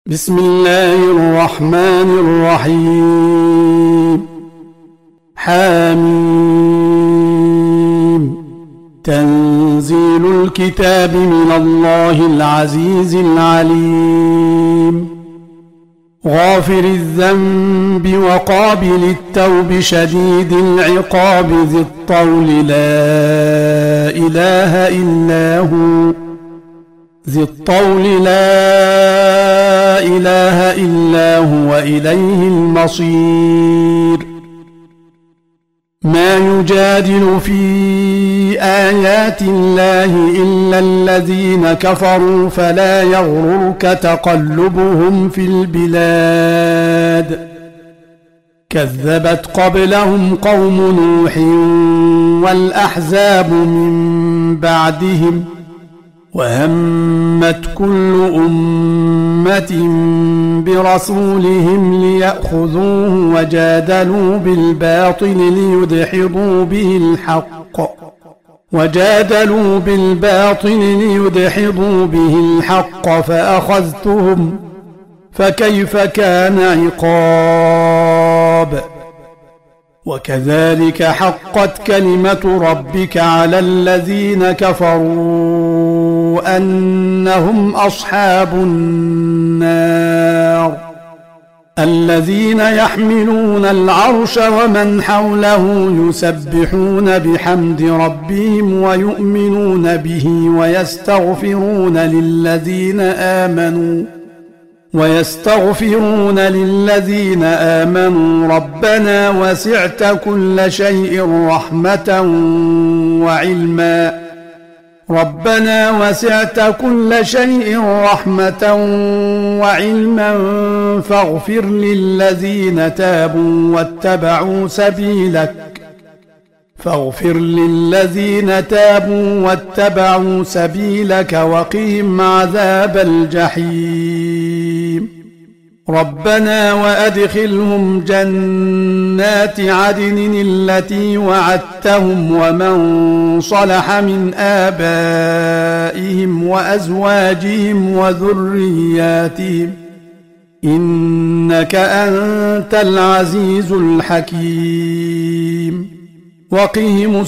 بسم الله الرحمن الرحيم. حميم. تنزيل الكتاب من الله العزيز العليم. غافر الذنب وقابل التوب شديد العقاب ذي الطول لا إله إلا هو إليه المصير. ما يجادل في آيات الله إلا الذين كفروا فلا يغررك تقلبهم في البلاد. كذبت قبلهم قوم نوح والأحزاب من بعدهم وهمت كل أمة برسولهم ليأخذوه وجادلوا بالباطل ليدحضوا به الحق فأخذتهم فكيف كان عقاب. وكذلك حقت كلمة ربك على الذين كفروا أنهم أصحاب النار. الذين يحملون العرش ومن حوله يسبحون بحمد ربهم ويؤمنون به ويستغفرون للذين آمنوا ربنا وسعت كل شيء رحمة وعلما فاغفر للذين تابوا واتبعوا سبيلك وقهم عذاب الجحيم. ربنا وأدخلهم جنات عدن التي وعدتهم ومن صلح من آبائهم وأزواجهم وذرياتهم إنك أنت العزيز الحكيم. وقهم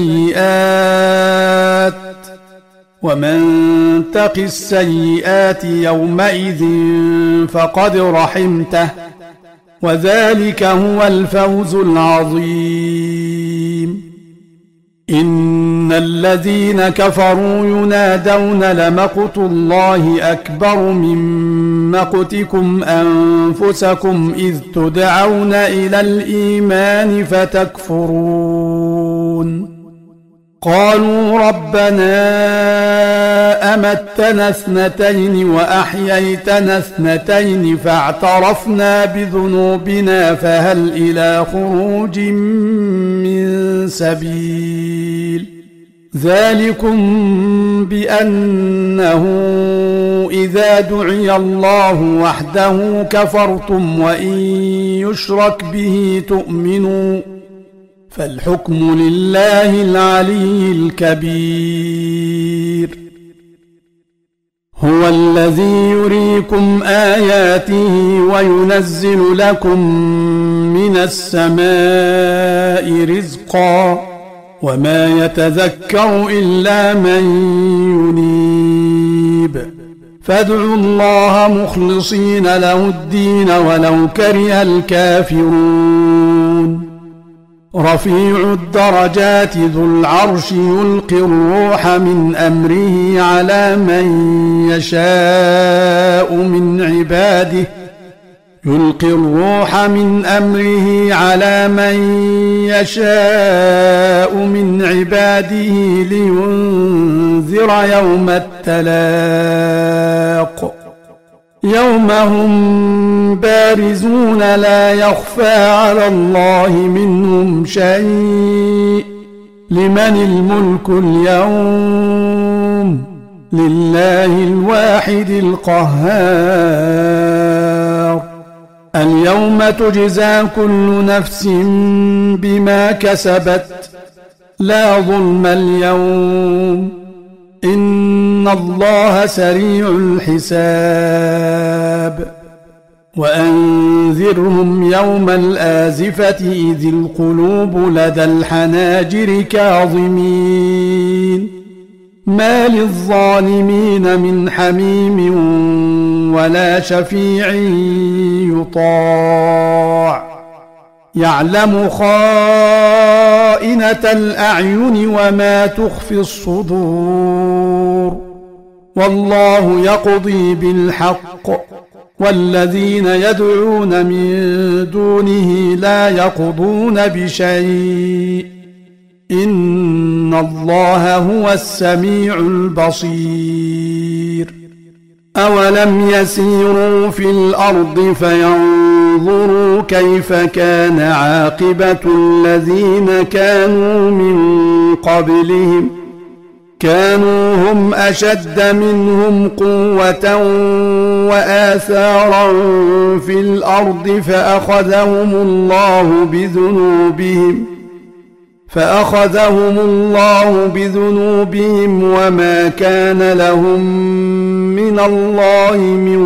السيئات ومن تق السيئات يومئذ فقد رحمته وذلك هو الفوز العظيم. إن الذين كفروا ينادون لمقت الله أكبر من مقتكم أنفسكم إذ تدعون إلى الإيمان فتكفرون. قالوا ربنا أمتنا اثنتين وأحييتنا اثنتين فاعترفنا بذنوبنا فهل إلى خروج من سبيل. ذلكم بأنه إذا دعي الله وحده كفرتم وإن يشرك به تؤمنوا فالحكم لله العلي الكبير. هو الذي يريكم آياته وينزل لكم من السماء رزقا وما يتذكر إلا من ينيب. فادعوا الله مخلصين له الدين ولو كره الكافرون. رفيع الدرجات ذو العرش يلقي الروح من أمره على من يشاء من عباده لينذر يوم التلاق. يوم هم بارزون لا يخفى على الله منهم شيء. لمن الملك اليوم؟ لله الواحد القهار. اليوم تجزى كل نفس بما كسبت لا ظلم اليوم إن الله سريع الحساب وأنذرهم يوم الآزفة إذ القلوب لدى الحناجر كاظمين ما للظالمين من حميم ولا شفيع يطاع يعلم خائنة الأعين وما تخفي الصدور والله يقضي بالحق والذين يدعون من دونه لا يقضون بشيء إن الله هو السميع البصير أولم يسيروا في الأرض فينظروا كيف كان عاقبة الذين كانوا من قبلهم كانوا هم أشد منهم قوة وآثارا في الأرض فأخذهم الله بذنوبهم وما كان لهم من الله من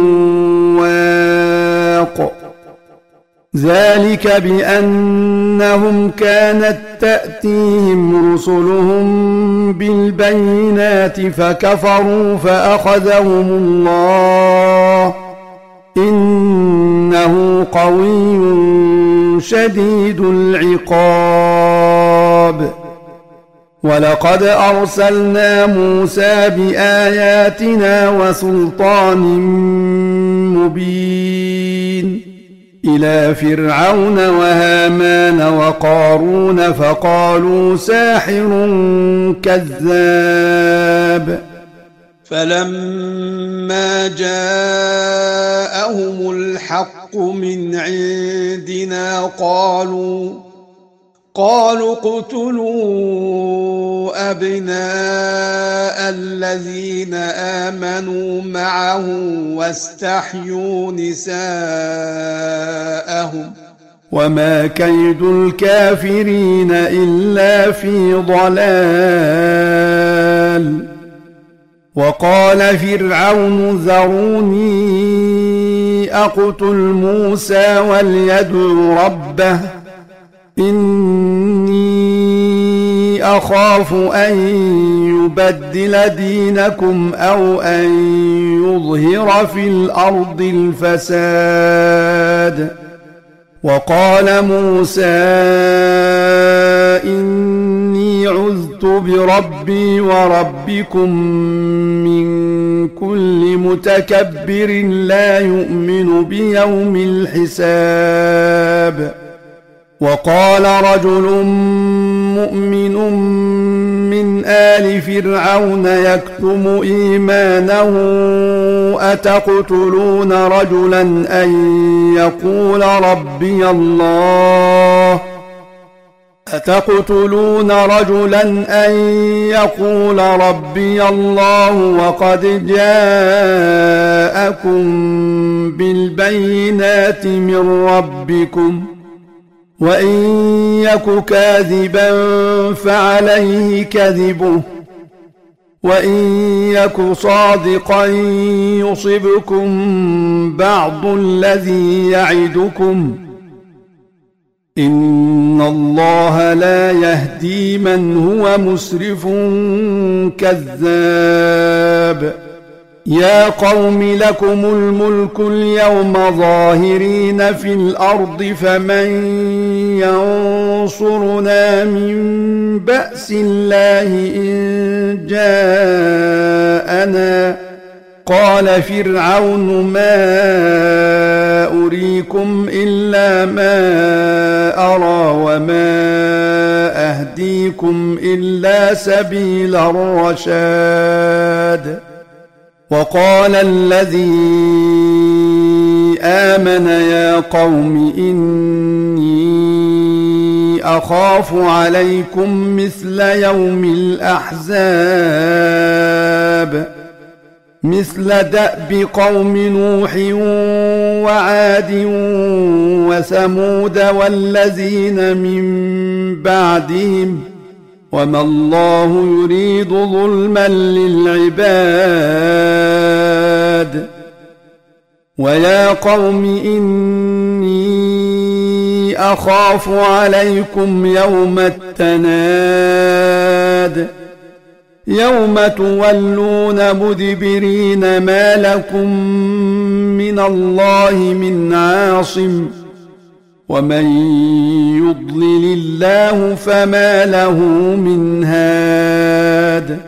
واق ذلك بأنهم كانت تأتيهم رسلهم بالبينات فكفروا فأخذهم الله إنه قوي شديد العقاب ولقد أرسلنا موسى بآياتنا وسلطان مبين إلى فرعون وهامان وقارون فقالوا ساحر كذاب فلما جاءهم الحق من عندنا قالوا اقتلوا أبناء الذين آمنوا معه واستحيوا نساءهم وما كيد الكافرين إلا في ضلال وقال فرعون ذروني أقتل موسى وليدع ربه إني أخاف أن يبدل دينكم أو أن يظهر في الأرض الفساد وقال موسى إني عذت بربي وربكم من كل متكبر لا يؤمن بيوم الحساب وقال رجل مؤمن من آل فرعون يكتم إيمانه أتقتلون رجلا أن يقول ربي الله وقد جاءكم بالبينات من ربكم وإن يك كاذبا فعليه كذبه وإن يك صادقا يصبكم بعض الذي يعدكم إن الله لا يهدي من هو مسرف كذاب يا قوم لكم الملك اليوم ظاهرين في الأرض فمن ينصرنا من بأس الله إن جاءنا قال فرعون ما أريكم إلا ما أرى وما أهديكم إلا سبيل الرشاد وقال الذي آمن يا قوم إني أخاف عليكم مثل يوم الأحزاب مثل دأب قوم نوح وعاد وثمود والذين من بعدهم وما الله يريد ظلما للعباد ويا قوم إني أخاف عليكم يوم التناد يوم تولون مدبرين ما لكم من الله من عاصم ومن يضلل الله فما له من هاد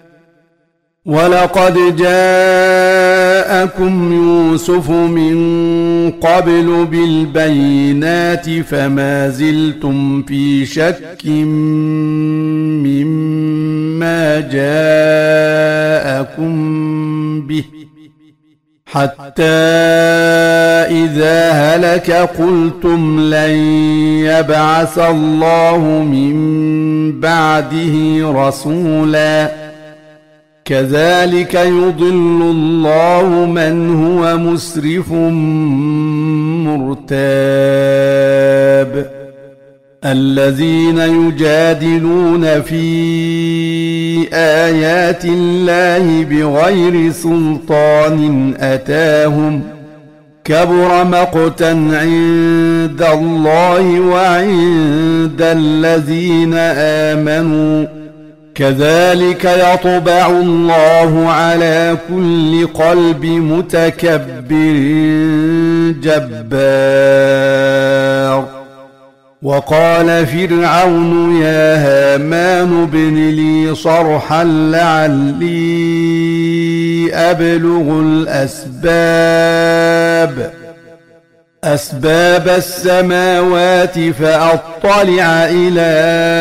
ولقد جاءكم يوسف من قبل بالبينات فما زلتم في شك مما جاءكم به حتى إذا هلك قلتم لن يبعث الله من بعده رسولا كذلك يضل الله من هو مسرف مرتاب الذين يجادلون في آيات الله بغير سلطان أتاهم كبر مقتا عند الله وعند الذين آمنوا كذلك يطبع الله على كل قلب متكبر جبار وقال فرعون يا هامان ابن لي صرحا لعلي أبلغ أسباب السماوات فأطلع إلى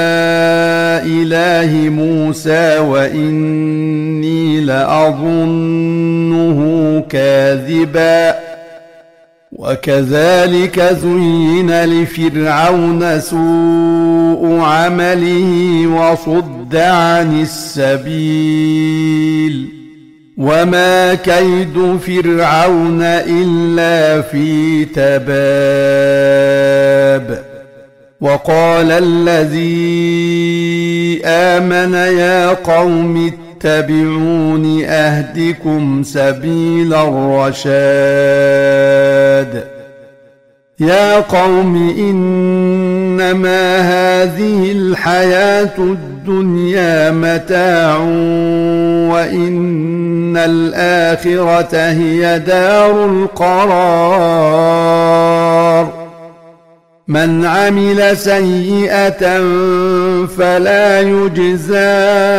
إله موسى وإني لأظنه كاذبا وكذلك زين لفرعون سوء عمله وصد عن السبيل وما كيد فرعون إلا في تباب وقال الذي آمن يا قوم اتبعون أهدكم سبيل الرشاد يا قوم إنما هذه الحياة الدنيا متاع وإن الآخرة هي دار القرار من عمل سيئة فلا يجزى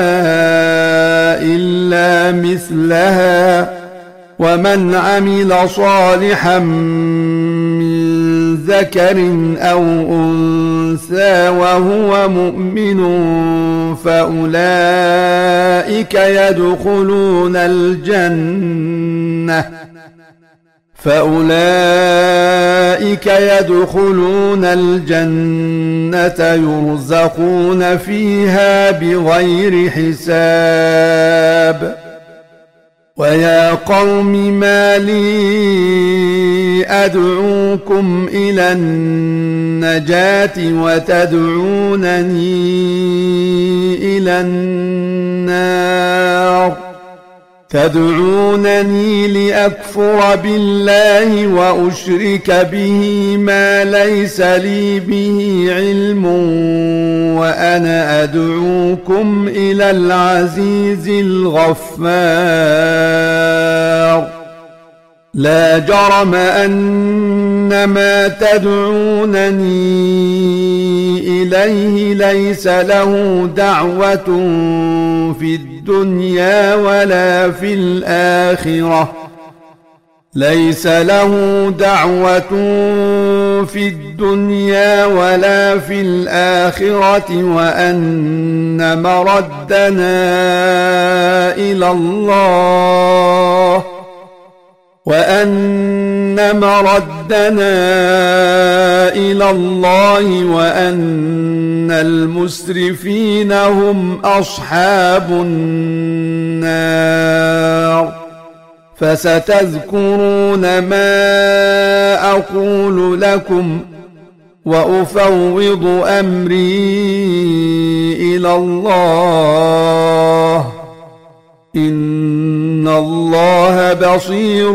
إلا مثلها ومن عمل صالحا من ذكر أو أنثى وهو مؤمن فأولئك يدخلون الجنة يرزقون فيها بغير حساب ويا قوم ما لي أدعوكم إلى النجاة وتدعونني إلى النار تدعونني لأكفر بالله وأشرك به ما ليس لي به علم وأنا أدعوكم إلى العزيز الغفار لا جرم أن ما تدعونني إليه ليس له دعوة في الدنيا ولا في الآخرة وأن مردنا إلى الله وأن المسرفين هم أصحاب النار فستذكرون ما أقول لكم وأفوض أمري إلى الله إن إن الله بصير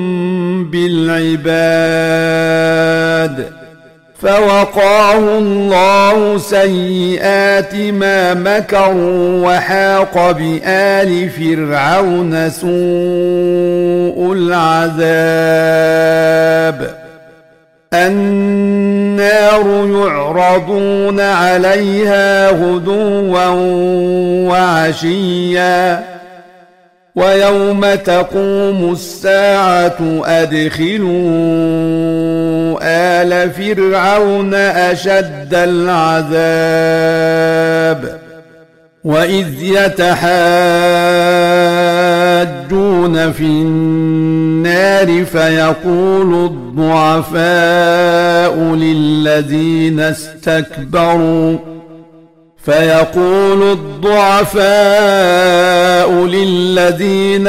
بالعباد فوقاه الله سيئات ما مكروا وحاق بآل فرعون سوء العذاب النار يعرضون عليها غدوا وعشيا ويوم تقوم الساعة أدخلوا آل فرعون أشد العذاب وإذ يتحاجون في النار فيقول الضعفاء للذين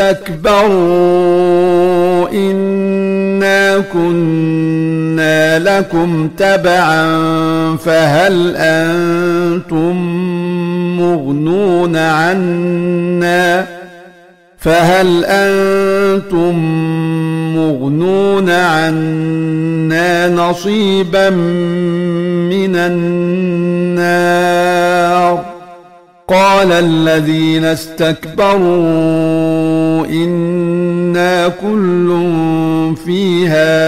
استكبروا إنا كنا لكم تبعا فهل أنتم مغنون عنا نصيبا من النار قال الذين استكبروا إنا كل فيها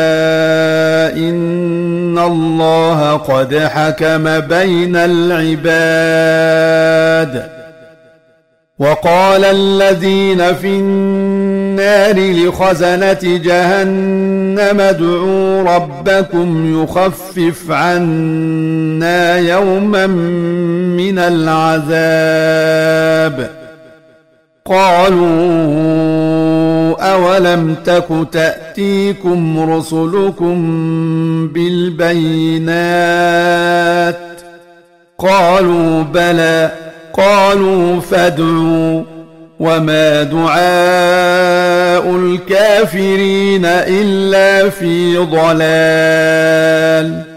إن الله قد حكم بين العباد وقال الذين في النار لخزنة جهنم ادعوا ربكم يخفف عنا يوما من العذاب قالوا أولم تك تأتيكم رسلكم بالبينات قالوا بلى قالوا فادعوا وما دعاء الكافرين إلا في ضلال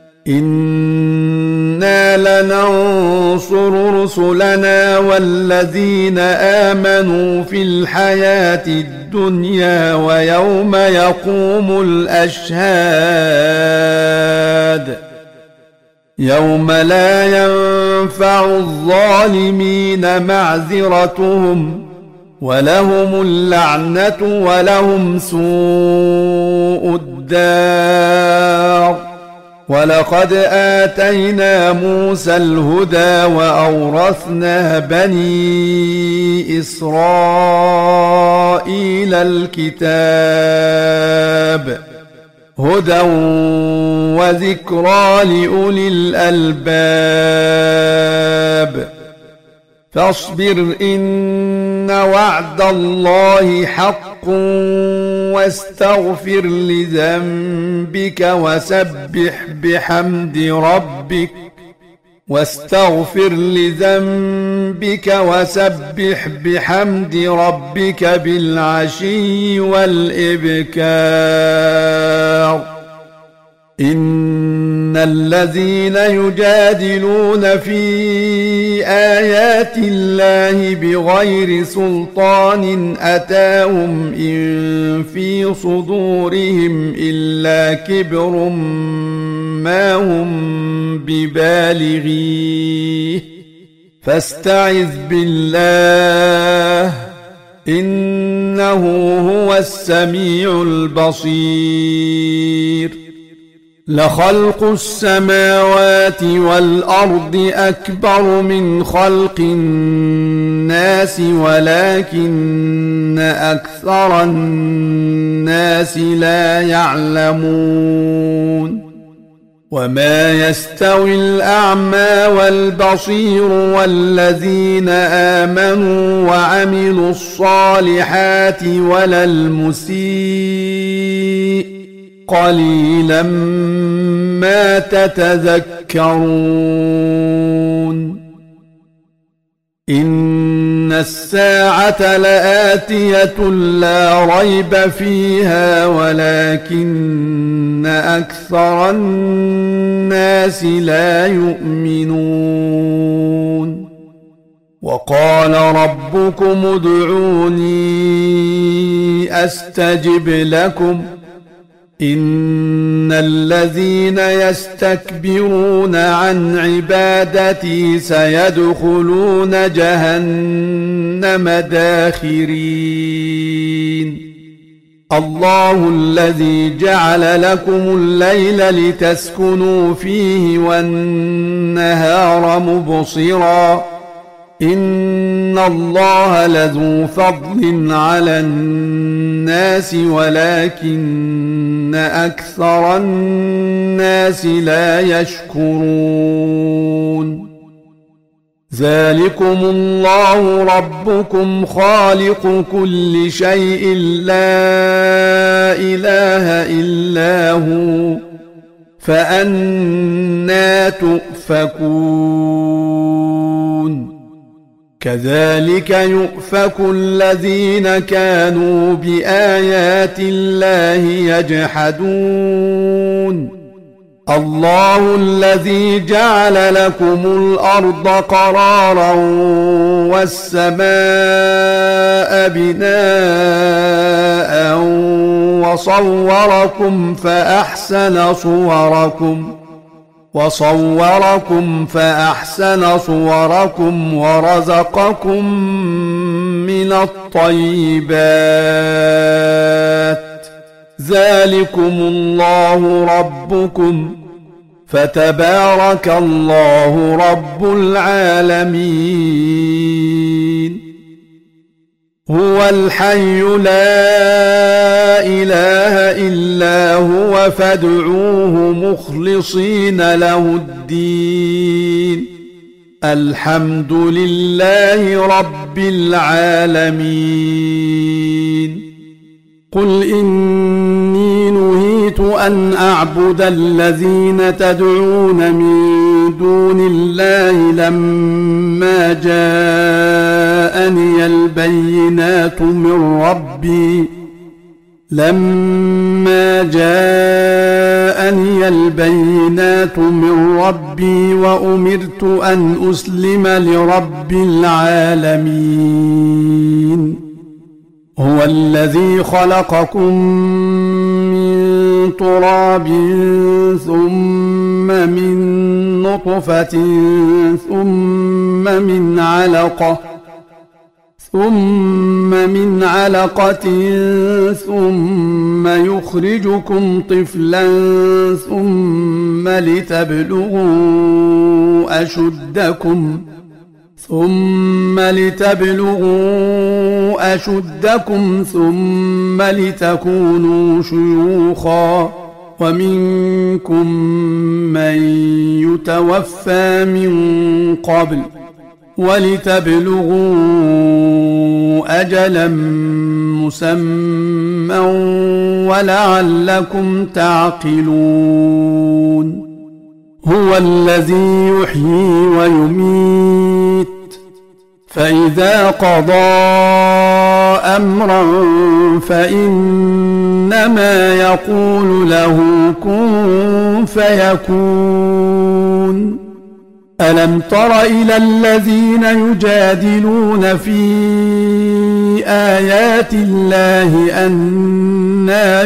إنا لننصر رسلنا والذين آمنوا في الحياة الدنيا ويوم يقوم الأشهاد يوم لا ينفع الظالمين معذرتهم ولهم اللعنة ولهم سوء الدار ولقد آتينا موسى الهدى وأورثنا بني إسرائيل الكتاب هدى وذكرى لأولي الألباب فاصبر إن وعد الله حق واستغفر لذنبك وسبح بحمد ربك بالعشي والإبكار إن الذين يجادلون في آيات الله بغير سلطان أتاهم إن في صدورهم إلا كبر ما هم ببالغيه فاستعذ بالله إنه هو السميع البصير لخلق السماوات والأرض أكبر من خلق الناس ولكن أكثر الناس لا يعلمون وما يستوي الأعمى والبصير والذين آمنوا وعملوا الصالحات ولا المسيء قليلا ما تتذكرون إن الساعة لآتية لا ريب فيها ولكن أكثر الناس لا يؤمنون وقال ربكم ادعوني أستجب لكم إن الذين يستكبرون عن عبادتي سيدخلون جهنم داخرين الله الذي جعل لكم الليل لتسكنوا فيه والنهار مبصرا إن الله لذو فضل على الناس ولكن أكثر الناس لا يشكرون ذلكم الله ربكم خالق كل شيء لا إله إلا هو فأنى تؤفكون كذلك يؤفك الذين كانوا بآيات الله يجحدون الله الذي جعل لكم الأرض قرارا والسماء بناء وصوركم فأحسن صوركم ورزقكم من الطيبات ذلكم الله ربكم فتبارك الله رب العالمين هو الحي لا إله إلا هو فادعوه مخلصين له الدين الحمد لله رب العالمين قل إني نهيت أن أعبد الذين تدعون من دون الله لما جاءني البينات من ربي وأمرت أن أسلم لرب العالمين هو الذي خلقكم من تراب ثم من نطفة ثم من علقة ثم يخرجكم طفلا ثم لتبلغوا أشدكم ثم لتكونوا شيوخا ومنكم من يتوفى من قبل ولتبلغوا أجلا مسمى ولعلكم تعقلون هو الذي يحيي ويميت فإذا قضى أمرا فإنما يقول له كن فيكون ألم تر إلى الذين يجادلون في آيات الله أنى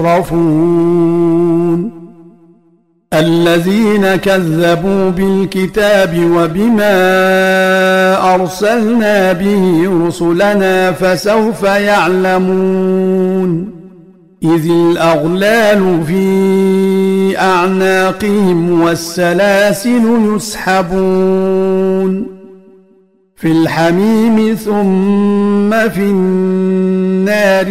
يصرفون الذين كذبوا بالكتاب وبما أرسلنا به رسلنا فسوف يعلمون إذ الأغلال في أعناقهم والسلاسل يسحبون في الحميم ثم في النار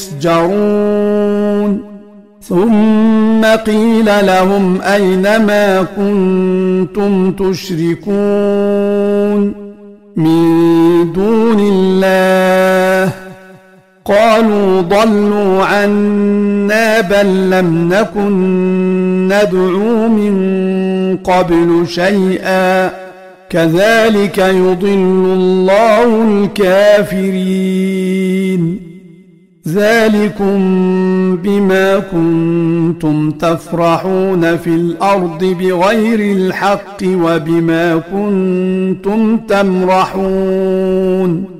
يسجرون ثم قيل لهم أين ما كنتم تشركون من دون الله قالوا ضلوا عنا بل لم نكن ندعو من قبل شيئا كذلك يضل الله الكافرين ذلكم بما كنتم تفرحون في الأرض بغير الحق وبما كنتم تمرحون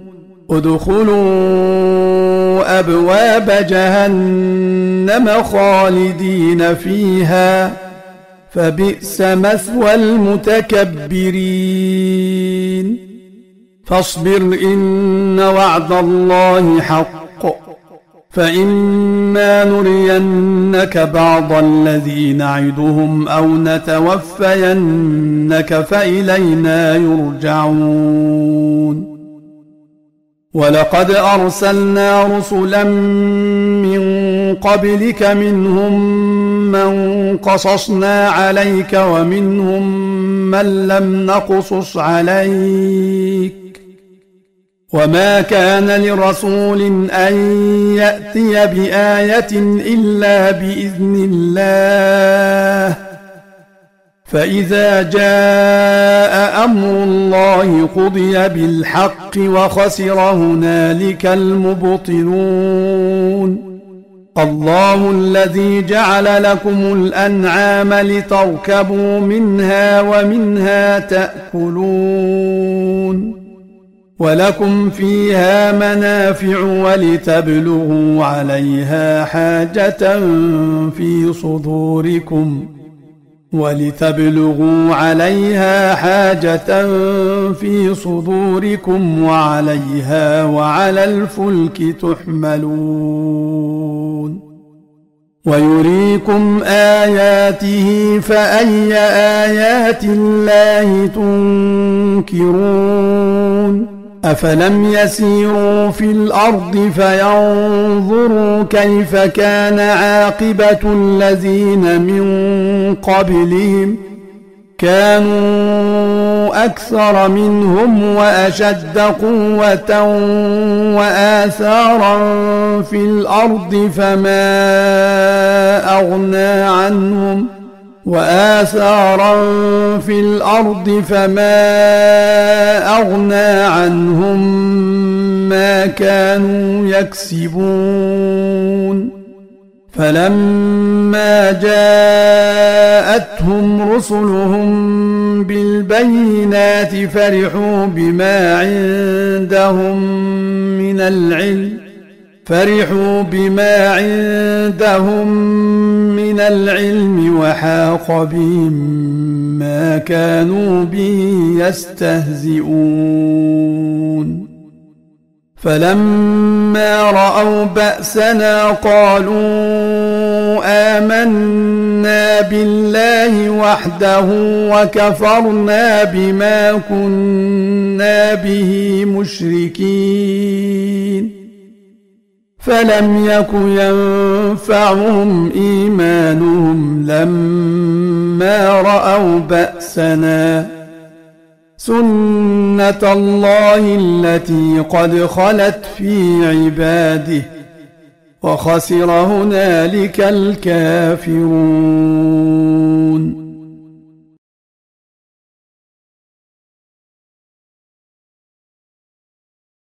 ادخلوا أبواب جهنم خالدين فيها فبئس مثوى المتكبرين فاصبر إن وعد الله حق فإما نرينك بعض الذي نعدهم أو نتوفينك فإلينا يرجعون ولقد أرسلنا رسلا من قبلك منهم من قصصنا عليك ومنهم من لم نقصص عليك وما كان لرسول أن يأتي بآية إلا بإذن الله فإذا جاء أمر الله قضي بالحق وخسر هنالك المبطلون الله الذي جعل لكم الأنعام لتركبوا منها ومنها تأكلون ولكم فيها منافع ولتبلغوا عليها حاجة في صدوركم وعليها وعلى الفلك تحملون ويريكم آياته فأي آيات الله تنكرون أفلم يسيروا في الأرض فينظروا كيف كان عاقبة الذين من قبلهم كانوا أكثر منهم وأشد قوة وآثارا في الأرض فما أغنى عنهم ما كانوا يكسبون فلما جاءتهم رسلهم بالبينات فرحوا بما عندهم من العلم وحاق بهم ما كانوا به يستهزئون فلما رأوا بأسنا قالوا آمنا بالله وحده وكفرنا بما كنا به مشركين فلم يك ينفعهم إيمانهم لما رأوا بأسنا سنة الله التي قد خلت في عباده وخسر هنالك الكافرون